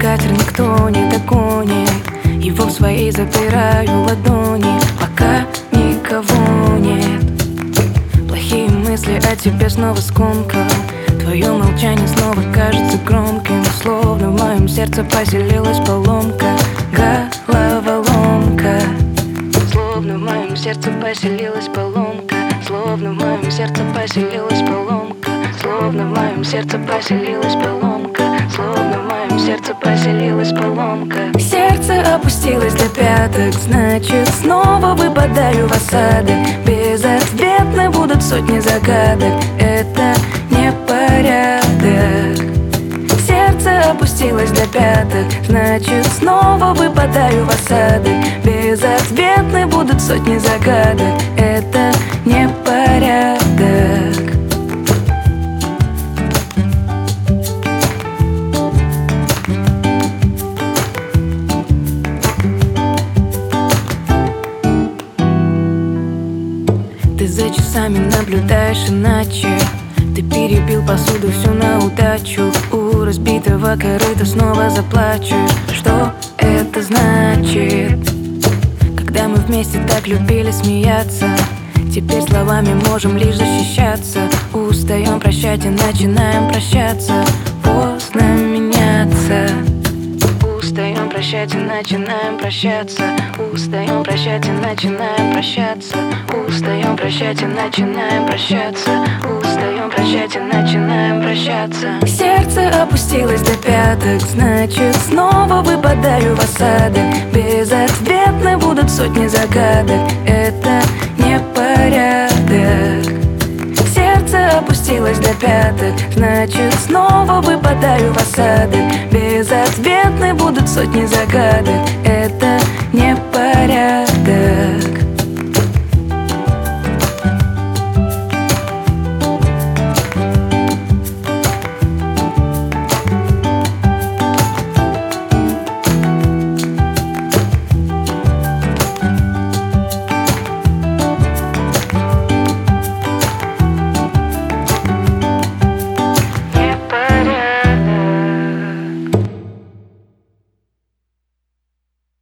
катер никто не догонит. Его в своей запираю ладони, пока никого нет. Плохие мысли о тебе снова скомкал. Твое молчание снова кажется громким, словно в моем сердце поселилась поломка, головоломка. Словно в моем сердце поселилась поломка, словно в моем сердце поселилась поломка, словно в моем сердце поселилась поломка, словно в моем сердце поселилась поломка. Сердце опустилось до пяток, значит снова выпадаю в осадок. Безответны будут сотни загадок, это не порядок. Сердце опустилось до пяток, значит снова выпадаю в осадок. Безответны будут сотни загадок, это не порядок. Ты за часами наблюдаешь иначе. Ты перебил посуду всю на удачу. У разбитого корыта снова заплачешь. Что это значит? Когда мы вместе так любили смеяться, теперь словами можем лишь защищаться. Устаем прощать и начинаем прощаться. Поздно меняться. Устаем прощать и начинаем прощаться. Устаем прощать и начинаем прощаться. Устаем прощать и начинаем прощаться. Устаем прощать и начинаем прощаться. Сердце опустилось до пяток, значит снова выпадаю в осадок. Безответны будут сотни загадок, это не порядок. Сердце опустилось до пяток, значит снова выпадаю в осадок. Безответны будут сотни загадок,